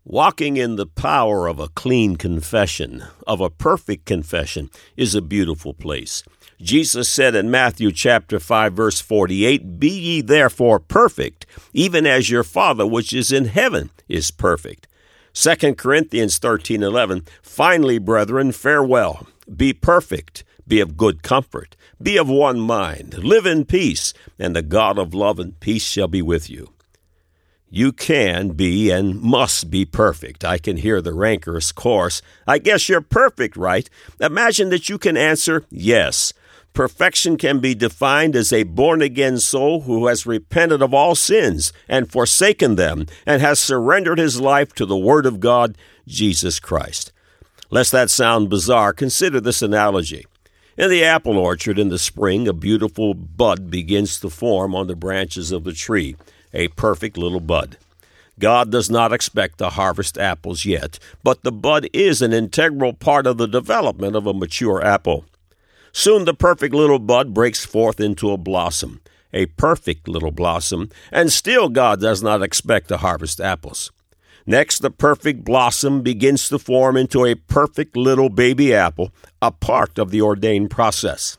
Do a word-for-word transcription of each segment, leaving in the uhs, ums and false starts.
Walking in the power of a clean confession, of a perfect confession, is a beautiful place. Jesus said in Matthew chapter five, verse forty-eight, "Be ye therefore perfect, even as your Father which is in heaven is perfect." Second Corinthians thirteen eleven, "Finally, brethren, farewell. Be perfect, be of good comfort, be of one mind, live in peace, and the God of love and peace shall be with you." You can be and must be perfect. I can hear the rancorous chorus. I guess you're perfect, right? Imagine that you can answer yes. Perfection can be defined as a born-again soul who has repented of all sins and forsaken them and has surrendered his life to the Word of God, Jesus Christ. Lest that sound bizarre, consider this analogy. In the apple orchard in the spring, a beautiful bud begins to form on the branches of the tree. A perfect little bud. God does not expect to harvest apples yet, but the bud is an integral part of the development of a mature apple. Soon the perfect little bud breaks forth into a blossom, a perfect little blossom, and still God does not expect to harvest apples. Next, the perfect blossom begins to form into a perfect little baby apple, a part of the ordained process.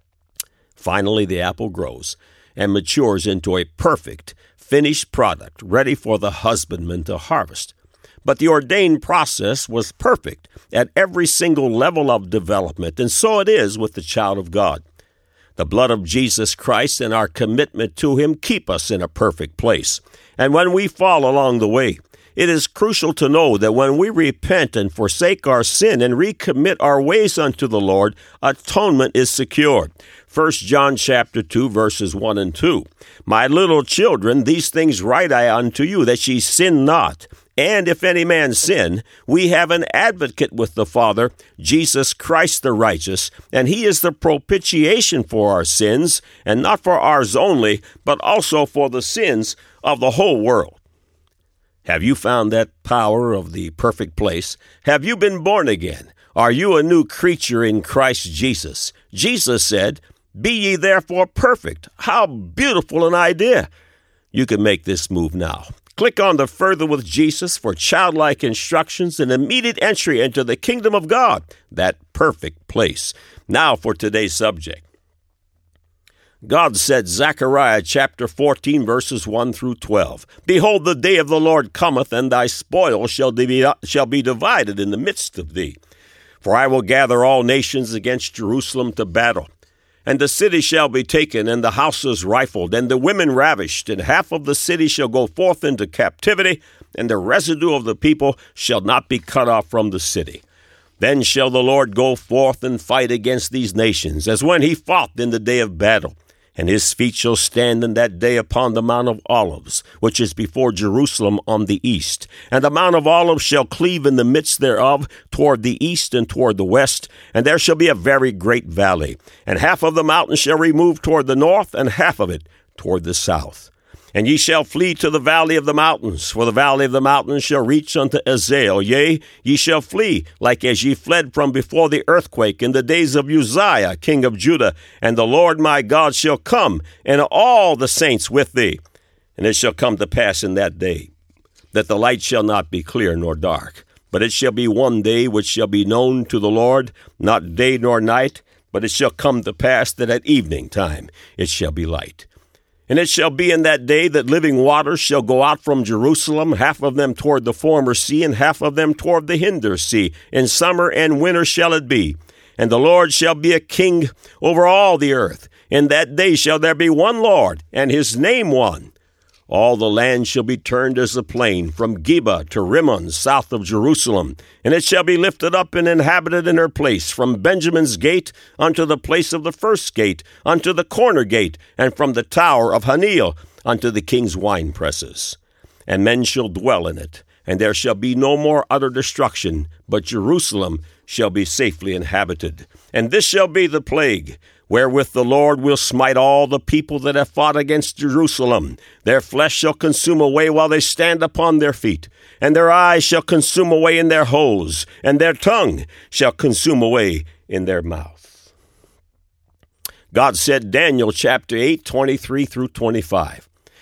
Finally, the apple grows and matures into a perfect, finished product ready for the husbandman to harvest. But the ordained process was perfect at every single level of development, and so it is with the child of God. The blood of Jesus Christ and our commitment to him keep us in a perfect place. And when we fall along the way, it is crucial to know that when we repent and forsake our sin and recommit our ways unto the Lord, atonement is secured. First John chapter two, verses one and two. "My little children, these things write I unto you, that ye sin not. And if any man sin, we have an advocate with the Father, Jesus Christ the righteous, and he is the propitiation for our sins, and not for ours only, but also for the sins of the whole world." Have you found that power of the perfect place? Have you been born again? Are you a new creature in Christ Jesus? Jesus said, "Be ye therefore perfect." How beautiful an idea! You can make this move now. Click on the Further with Jesus for childlike instructions and immediate entry into the kingdom of God, that perfect place. Now for today's subject. God said, Zechariah chapter fourteen, verses one through twelve, "Behold, the day of the Lord cometh, and thy spoil shall be, shall be divided in the midst of thee. For I will gather all nations against Jerusalem to battle. And the city shall be taken, and the houses rifled, and the women ravished, and half of the city shall go forth into captivity, and the residue of the people shall not be cut off from the city. Then shall the Lord go forth and fight against these nations, as when he fought in the day of battle. And his feet shall stand in that day upon the Mount of Olives, which is before Jerusalem on the east. And the Mount of Olives shall cleave in the midst thereof toward the east and toward the west, and there shall be a very great valley. And half of the mountain shall remove toward the north, and half of it toward the south. And ye shall flee to the valley of the mountains, for the valley of the mountains shall reach unto Azael. Yea, ye shall flee, like as ye fled from before the earthquake in the days of Uzziah, king of Judah. And the Lord my God shall come, and all the saints with thee. And it shall come to pass in that day, that the light shall not be clear nor dark, but it shall be one day which shall be known to the Lord, not day nor night, but it shall come to pass that at evening time it shall be light. And it shall be in that day that living waters shall go out from Jerusalem, half of them toward the former sea, and half of them toward the hinder sea. In summer and winter shall it be. And the Lord shall be a king over all the earth. In that day shall there be one Lord, and his name one. All the land shall be turned as a plain, from Geba to Rimmon, south of Jerusalem. And it shall be lifted up and inhabited in her place, from Benjamin's gate unto the place of the first gate, unto the corner gate, and from the tower of Haneel unto the king's wine presses. And men shall dwell in it, and there shall be no more utter destruction, but Jerusalem shall be safely inhabited. And this shall be the plague, wherewith the Lord will smite all the people that have fought against Jerusalem. Their flesh shall consume away while they stand upon their feet, and their eyes shall consume away in their holes, and their tongue shall consume away in their mouth." God said, Daniel chapter eight, twenty-three through twenty-five,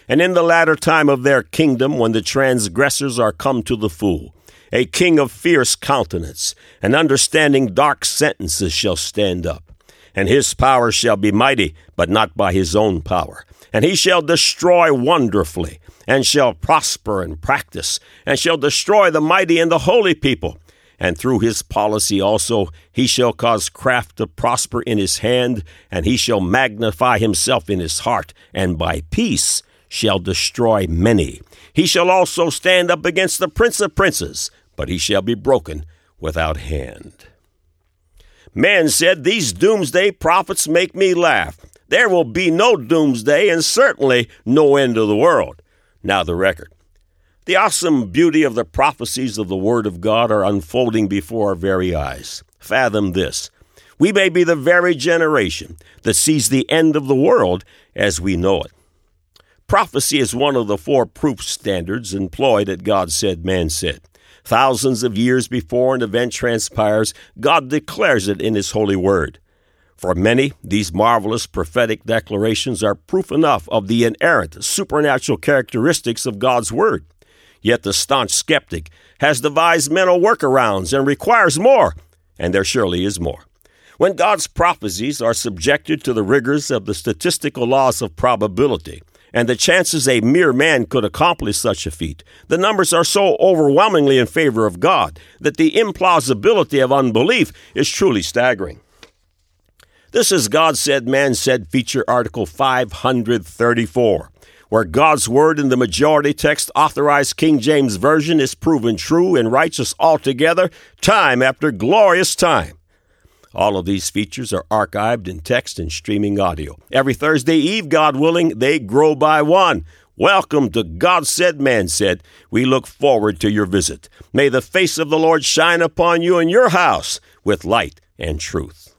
And in the latter time of their kingdom, when the transgressors are come to the full, a king of fierce countenance, and understanding dark sentences shall stand up. And his power shall be mighty, but not by his own power. And he shall destroy wonderfully, and shall prosper and practice, and shall destroy the mighty and the holy people. And through his policy also he shall cause craft to prosper in his hand, and he shall magnify himself in his heart, and by peace shall destroy many. He shall also stand up against the prince of princes, but he shall be broken without hand. Man said, "These doomsday prophets make me laugh. There will be no doomsday and certainly no end of the world." Now the record. The awesome beauty of the prophecies of the Word of God are unfolding before our very eyes. Fathom this. We may be the very generation that sees the end of the world as we know it. Prophecy is one of the four proof standards employed at God Said, Man Said. Thousands of years before an event transpires, God declares it in His holy word. For many, these marvelous prophetic declarations are proof enough of the inerrant, supernatural characteristics of God's word. Yet the staunch skeptic has devised mental workarounds and requires more, and there surely is more. When God's prophecies are subjected to the rigors of the statistical laws of probability, and the chances a mere man could accomplish such a feat, the numbers are so overwhelmingly in favor of God that the implausibility of unbelief is truly staggering. This is God Said, Man Said feature article five hundred thirty-four, where God's word in the majority text authorized King James Version is proven true and righteous altogether, time after glorious time. All of these features are archived in text and streaming audio. Every Thursday eve, God willing, they grow by one. Welcome to God Said, Man Said. We look forward to your visit. May the face of the Lord shine upon you and your house with light and truth.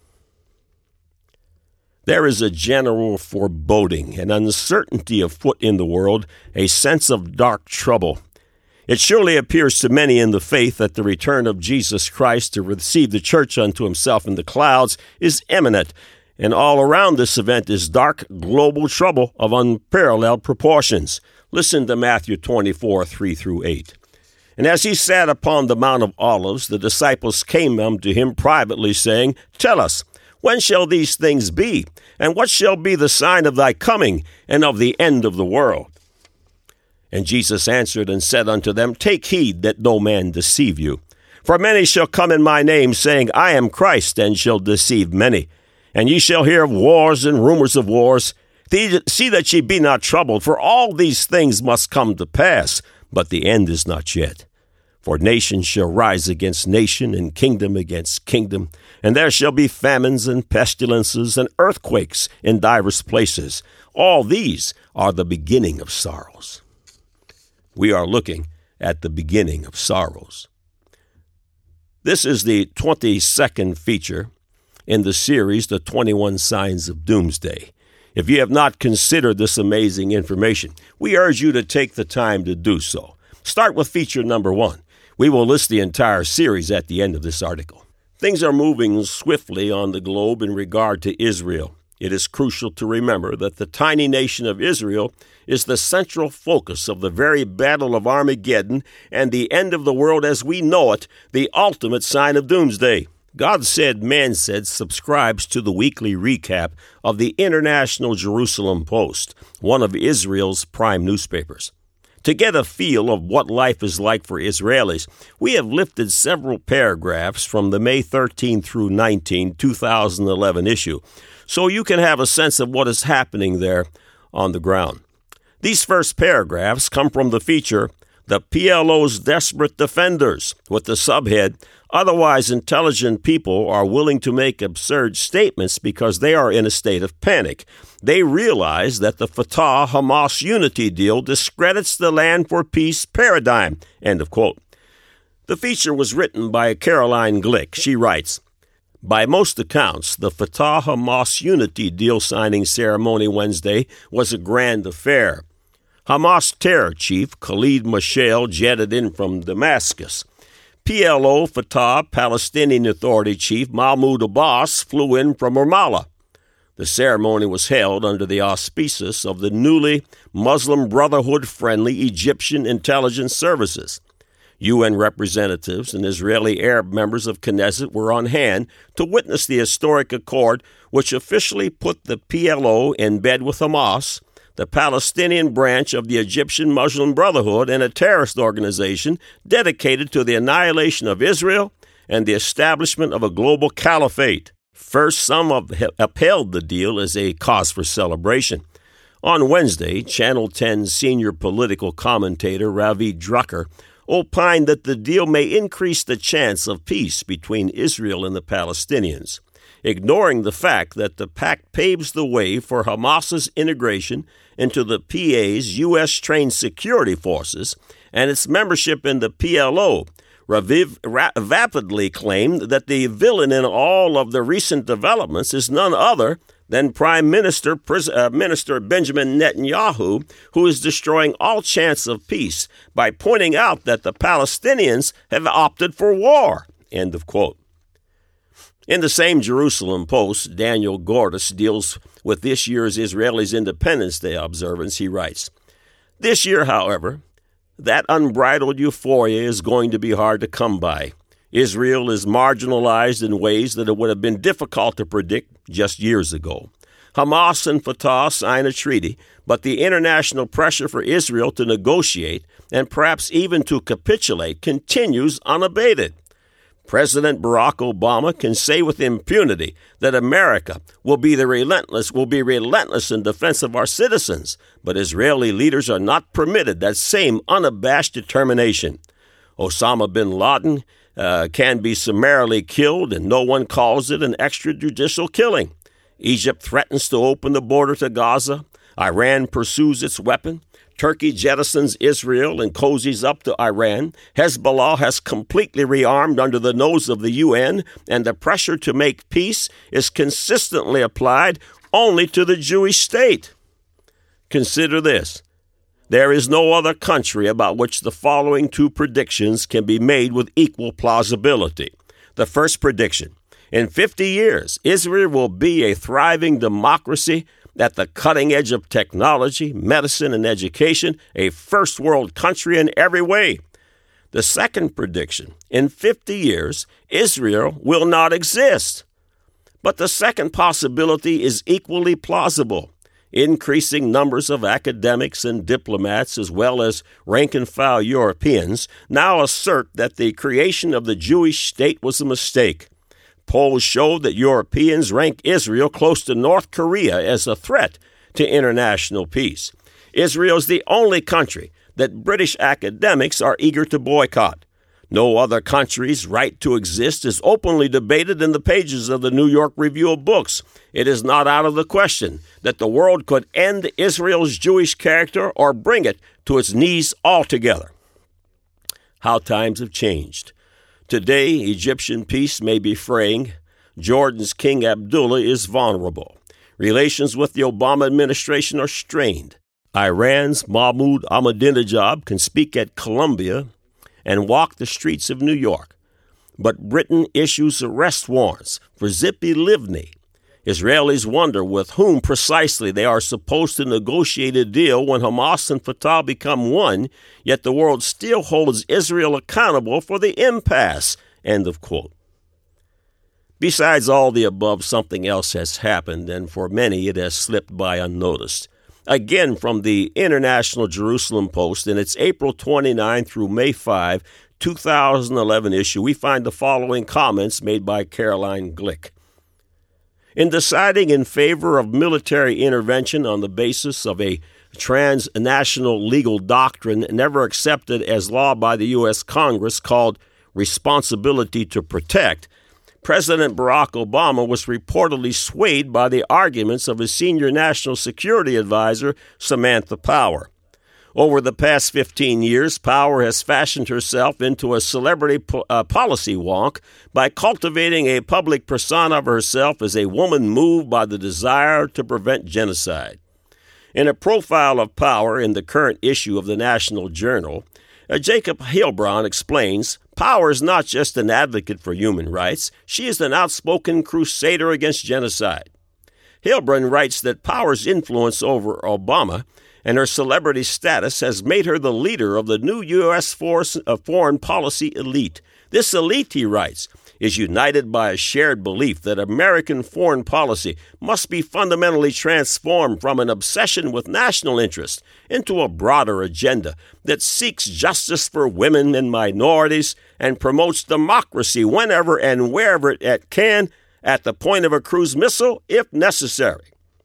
There is a general foreboding and uncertainty afoot in the world, a sense of dark trouble. It surely appears to many in the faith that the return of Jesus Christ to receive the church unto himself in the clouds is imminent, and all around this event is dark global trouble of unparalleled proportions. Listen to Matthew twenty-four, three through eight. And as he sat upon the Mount of Olives, the disciples came unto him privately, saying, Tell us, when shall these things be? And what shall be the sign of thy coming and of the end of the world? And Jesus answered and said unto them, Take heed that no man deceive you. For many shall come in my name, saying, I am Christ, and shall deceive many. And ye shall hear of wars and rumors of wars. See that ye be not troubled, for all these things must come to pass, but the end is not yet. For nation shall rise against nation, and kingdom against kingdom. And there shall be famines and pestilences and earthquakes in divers places. All these are the beginning of sorrows. We are looking at the beginning of sorrows. This is the twenty-second feature in the series, The twenty-one Signs of Doomsday. If you have not considered this amazing information, we urge you to take the time to do so. Start with feature number one. We will list the entire series at the end of this article. Things are moving swiftly on the globe in regard to Israel. It is crucial to remember that the tiny nation of Israel is the central focus of the very battle of Armageddon and the end of the world as we know it, the ultimate sign of doomsday. God Said, Man Said subscribes to the weekly recap of the International Jerusalem Post, one of Israel's prime newspapers. To get a feel of what life is like for Israelis, we have lifted several paragraphs from the May thirteenth through nineteenth, two thousand eleven issue, so you can have a sense of what is happening there on the ground. These first paragraphs come from the feature, The P L O's Desperate Defenders, with the subhead, Otherwise intelligent people are willing to make absurd statements because they are in a state of panic. They realize that the Fatah-Hamas unity deal discredits the land for peace paradigm. End of quote. The feature was written by Caroline Glick. She writes, By most accounts, the Fatah-Hamas unity deal signing ceremony Wednesday was a grand affair. Hamas terror chief Khalid Mashal jetted in from Damascus. P L O Fatah Palestinian Authority chief Mahmoud Abbas flew in from Ramallah. The ceremony was held under the auspices of the newly Muslim Brotherhood-friendly Egyptian intelligence services. U N representatives and Israeli Arab members of Knesset were on hand to witness the historic accord which officially put the P L O in bed with Hamas, the Palestinian branch of the Egyptian Muslim Brotherhood, and a terrorist organization dedicated to the annihilation of Israel and the establishment of a global caliphate. First, some upheld the deal as a cause for celebration. On Wednesday, Channel ten's senior political commentator Ravi Drucker opined that the deal may increase the chance of peace between Israel and the Palestinians, ignoring the fact that the pact paves the way for Hamas's integration into the P A's U S-trained security forces and its membership in the P L O. Raviv ra- vapidly claimed that the villain in all of the recent developments is none other than Prime Minister Pres- uh, Minister Benjamin Netanyahu, who is destroying all chance of peace by pointing out that the Palestinians have opted for war. End of quote. In the same Jerusalem Post, Daniel Gordis deals with this year's Israelis' Independence Day observance. He writes, "This year, however, that unbridled euphoria is going to be hard to come by. Israel is marginalized in ways that it would have been difficult to predict just years ago. Hamas and Fatah sign a treaty, but the international pressure for Israel to negotiate and perhaps even to capitulate continues unabated. President Barack Obama can say with impunity that America will be the relentless will be relentless in defense of our citizens, but Israeli leaders are not permitted that same unabashed determination. Osama bin Laden uh, can be summarily killed, and no one calls it an extrajudicial killing. Egypt threatens to open the border to Gaza. Iran pursues its weapon. Turkey jettisons Israel and cozies up to Iran. Hezbollah has completely rearmed under the nose of the U N, and the pressure to make peace is consistently applied only to the Jewish state. Consider this. There is no other country about which the following two predictions can be made with equal plausibility. The first prediction: in fifty years, Israel will be a thriving democracy at the cutting edge of technology, medicine, and education, a first world country in every way. The second prediction: in fifty years, Israel will not exist. But the second possibility is equally plausible. Increasing numbers of academics and diplomats, as well as rank-and-file Europeans, now assert that the creation of the Jewish state was a mistake. Polls show that Europeans rank Israel close to North Korea as a threat to international peace. Israel is the only country that British academics are eager to boycott. No other country's right to exist is openly debated in the pages of the New York Review of Books. It is not out of the question that the world could end Israel's Jewish character or bring it to its knees altogether. How times have changed. Today, Egyptian peace may be fraying. Jordan's King Abdullah is vulnerable. Relations with the Obama administration are strained. Iran's Mahmoud Ahmadinejad can speak at Columbia and walk the streets of New York. But Britain issues arrest warrants for Tzipi Livni. Israelis wonder with whom precisely they are supposed to negotiate a deal when Hamas and Fatah become one, yet the world still holds Israel accountable for the impasse. End of quote. Besides all the above, something else has happened, and for many it has slipped by unnoticed. Again, from the International Jerusalem Post, in its April twenty-ninth through May fifth, two thousand eleven issue, we find the following comments made by Caroline Glick. In deciding in favor of military intervention on the basis of a transnational legal doctrine never accepted as law by the U S Congress called responsibility to protect, President Barack Obama was reportedly swayed by the arguments of his senior national security advisor, Samantha Power. Over the past fifteen years, Power has fashioned herself into a celebrity po- uh, policy wonk by cultivating a public persona of herself as a woman moved by the desire to prevent genocide. In a profile of Power in the current issue of the National Journal, uh, Jacob Heilbron explains, Power is not just an advocate for human rights, she is an outspoken crusader against genocide. Hilbrun writes that power's influence over Obama and her celebrity status has made her the leader of the new U S force, uh, foreign policy elite. This elite, he writes, is united by a shared belief that American foreign policy must be fundamentally transformed from an obsession with national interest into a broader agenda that seeks justice for women and minorities and promotes democracy whenever and wherever it can, at the point of a cruise missile, if necessary.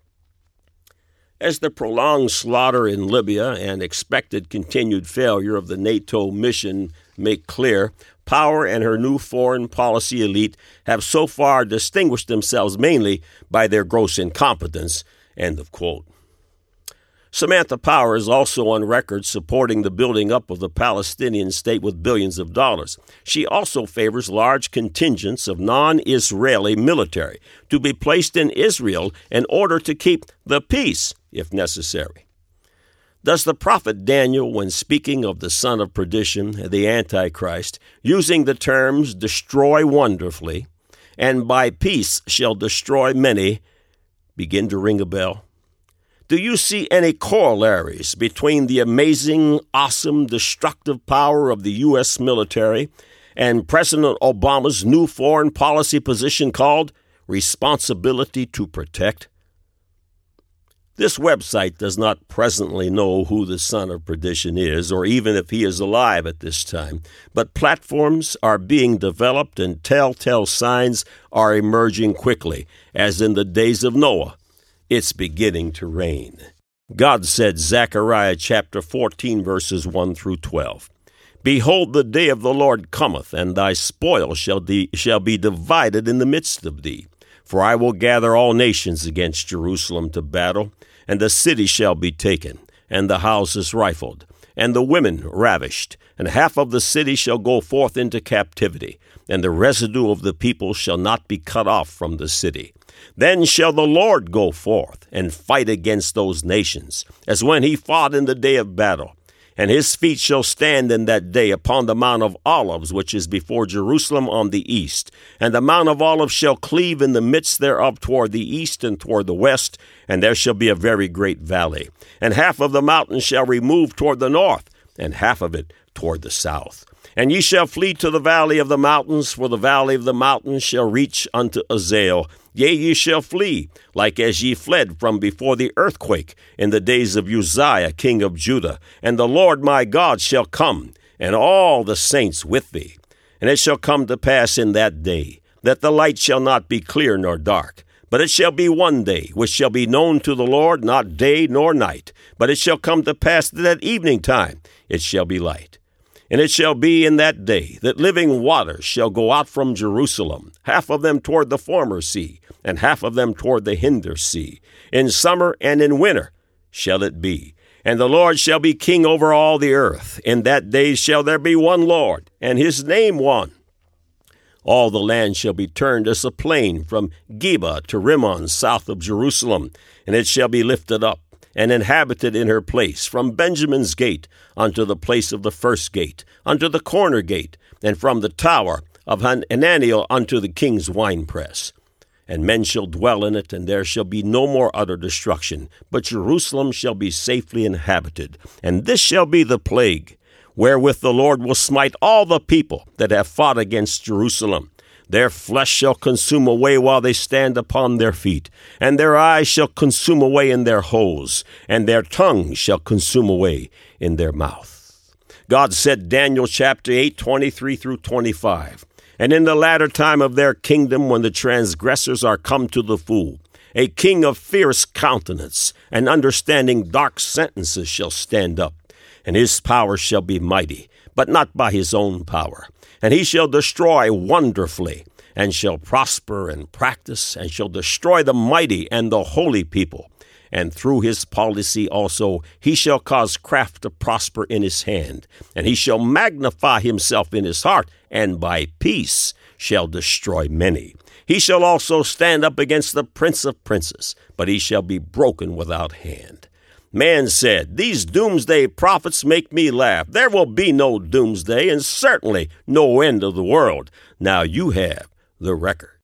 As the prolonged slaughter in Libya and expected continued failure of the NATO mission make clear, power and her new foreign policy elite have so far distinguished themselves mainly by their gross incompetence. End of quote. Samantha Power is also on record supporting the building up of the Palestinian state with billions of dollars. She also favors large contingents of non-Israeli military to be placed in Israel in order to keep the peace, if necessary. Does the prophet Daniel, when speaking of the son of perdition, the Antichrist, using the terms destroy wonderfully and by peace shall destroy many, begin to ring a bell? Do you see any corollaries between the amazing, awesome, destructive power of the U S military and President Obama's new foreign policy position called responsibility to protect? This website does not presently know who the son of perdition is, or even if he is alive at this time, but platforms are being developed and telltale signs are emerging quickly, as in the days of Noah. It's beginning to rain. God said, Zechariah chapter fourteen, verses one through twelve, Behold, the day of the Lord cometh, and thy spoil shall, de- shall be divided in the midst of thee. For I will gather all nations against Jerusalem to battle, and the city shall be taken, and the houses rifled, and the women ravished, and half of the city shall go forth into captivity, and the residue of the people shall not be cut off from the city. Then shall the Lord go forth and fight against those nations, as when he fought in the day of battle. And his feet shall stand in that day upon the Mount of Olives, which is before Jerusalem on the east. And the Mount of Olives shall cleave in the midst thereof toward the east and toward the west, and there shall be a very great valley. And half of the mountain shall remove toward the north, and half of it toward the south. And ye shall flee to the valley of the mountains, for the valley of the mountains shall reach unto Azael. Yea, ye shall flee, like as ye fled from before the earthquake in the days of Uzziah, king of Judah. And the Lord my God shall come, and all the saints with thee. And it shall come to pass in that day, that the light shall not be clear nor dark, but it shall be one day, which shall be known to the Lord, not day nor night. But it shall come to pass that at evening time it shall be light. And it shall be in that day that living waters shall go out from Jerusalem, half of them toward the former sea, and half of them toward the hinder sea. In summer and in winter shall it be. And the Lord shall be king over all the earth. In that day shall there be one Lord, and his name one. All the land shall be turned as a plain from Geba to Rimmon, south of Jerusalem, and it shall be lifted up and inhabited in her place, from Benjamin's gate unto the place of the first gate, unto the corner gate, and from the tower of Hananiel unto the king's winepress. And men shall dwell in it, and there shall be no more utter destruction, but Jerusalem shall be safely inhabited. And this shall be the plague, wherewith the Lord will smite all the people that have fought against Jerusalem. Their flesh shall consume away while they stand upon their feet, and their eyes shall consume away in their holes, and their tongue shall consume away in their mouth. God said, Daniel chapter eight, twenty-three through twenty-five, And in the latter time of their kingdom, when the transgressors are come to the full, a king of fierce countenance and understanding dark sentences shall stand up, and his power shall be mighty, but not by his own power. And he shall destroy wonderfully, and shall prosper and practice, and shall destroy the mighty and the holy people. And through his policy also he shall cause craft to prosper in his hand, and he shall magnify himself in his heart, and by peace shall destroy many. He shall also stand up against the prince of princes, but he shall be broken without hand. Man said, These doomsday prophets make me laugh. There will be no doomsday, and certainly no end of the world. Now you have the record.